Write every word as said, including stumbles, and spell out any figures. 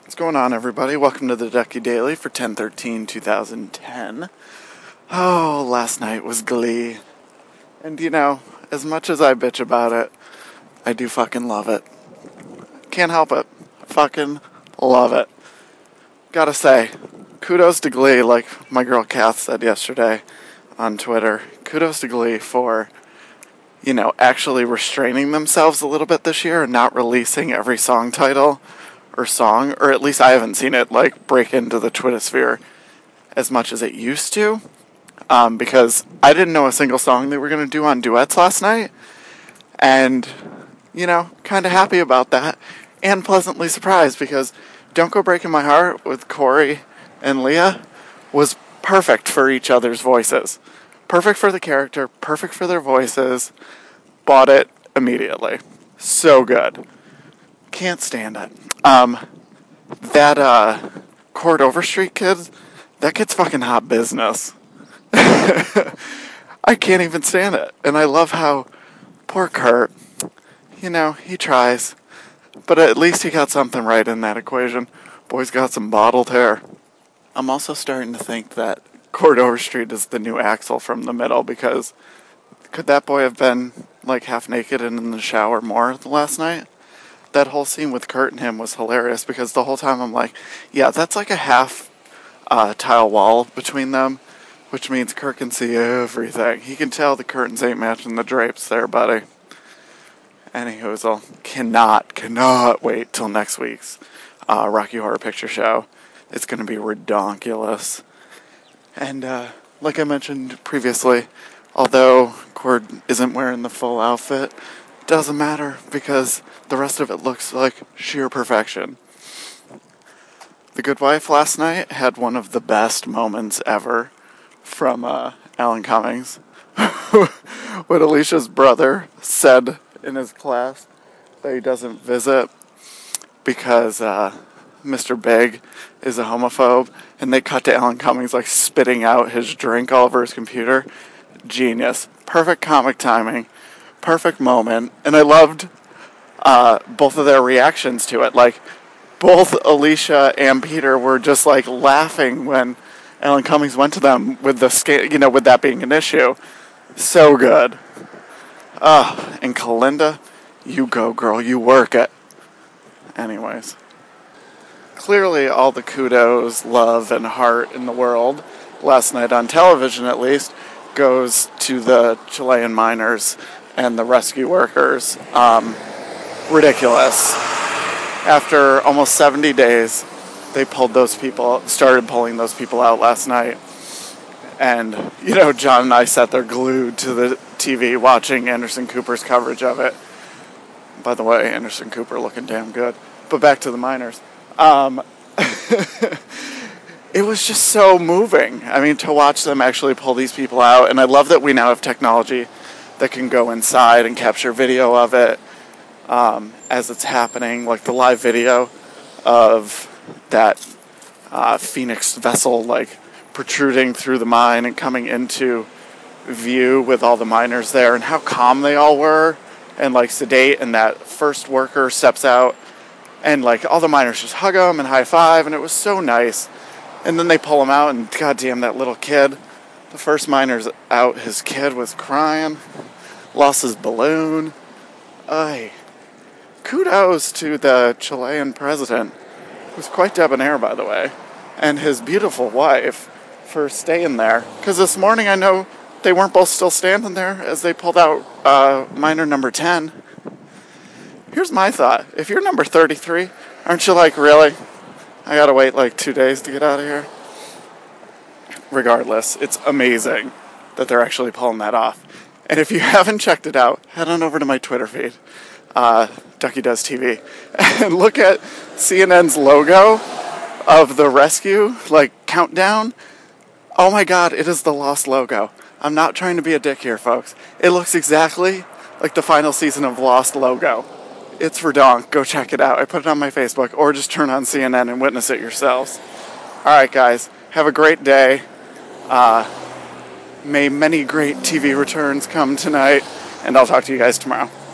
What's going on, everybody? Welcome to the Ducky Daily for ten thirteen twenty ten. Oh, last night was Glee. And you know, as much as I bitch about it, I do fucking love it. Can't help it. Fucking love it. Gotta say, kudos to Glee, like my girl Kath said yesterday on Twitter. Kudos to Glee for, you know, actually restraining themselves a little bit this year and not releasing every song title or song, or at least I haven't seen it, like, break into the Twittersphere as much as it used to, um, because I didn't know a single song they were going to do on duets last night, and, you know, kind of happy about that, and pleasantly surprised, because Don't Go Breaking My Heart with Corey and Leah was perfect for each other's voices. Perfect for the character, perfect for their voices. Bought it immediately. So good. Can't stand it. Um, that, uh, Court Overstreet kid, that kid's fucking hot business. I can't even stand it. And I love how poor Kurt, you know, he tries, but at least he got something right in that equation. Boy's got some bottled hair. I'm also starting to think that Court Overstreet is the new Axel from The Middle, because could that boy have been, like, half naked and in the shower more last night? That whole scene with Kurt and him was hilarious, because the whole time I'm like, yeah, that's like a half uh, tile wall between them, which means Kurt can see everything. He can tell the curtains ain't matching the drapes there, buddy. Anywho, cannot, cannot wait till next week's uh, Rocky Horror Picture Show. It's going to be redonkulous. And uh, like I mentioned previously, although Cord isn't wearing the full outfit, doesn't matter, because the rest of it looks like sheer perfection. The Good Wife last night had one of the best moments ever from uh, Alan Cummings. What Alicia's brother said in his class that he doesn't visit because uh, Mister Big is a homophobe, and they cut to Alan Cummings like spitting out his drink all over his computer. Genius. Perfect comic timing. Perfect moment. And I loved uh, both of their reactions to it. Like, both Alicia and Peter were just like laughing when Alan Cummings went to them with the sca- you know, with that being an issue. So good. Uh, and Kalinda, you go, girl, you work it. Anyways. Clearly all the kudos, love, and heart in the world, last night on television at least, goes to the Chilean miners and the rescue workers. Um, ridiculous. After almost seventy days, they pulled those people, started pulling those people out last night. And, you know, John and I sat there glued to the T V watching Anderson Cooper's coverage of it. By the way, Anderson Cooper looking damn good. But back to the miners. Um, it was just so moving. I mean, to watch them actually pull these people out. And I love that we now have technology that can go inside and capture video of it um, as it's happening. Like the live video of that uh, Phoenix vessel, like, protruding through the mine and coming into view with all the miners there, and how calm they all were and, like, sedate. And that first worker steps out, and, like, all the miners just hug him and high five, and it was so nice. And then they pull him out, and goddamn, that little kid, the first miner's out, his kid was crying, lost his balloon. Ay. Kudos to the Chilean president, who's quite debonair, by the way, and his beautiful wife for staying there. Because this morning I know they weren't both still standing there as they pulled out uh, miner number ten. Here's my thought. If you're number thirty-three, aren't you like, really? I gotta wait like two days to get out of here? Regardless, it's amazing that they're actually pulling that off. And if you haven't checked it out, head on over to my Twitter feed, uh, Ducky Does T V, and look at C N N's logo of the rescue, like, countdown. Oh my god, it is the Lost logo. I'm not trying to be a dick here, folks. It looks exactly like the final season of Lost logo. It's redonk. Go check it out. I put it on my Facebook, or just turn on C N N and witness it yourselves. Alright, guys. Have a great day. Uh, may many great T V returns come tonight, and I'll talk to you guys tomorrow.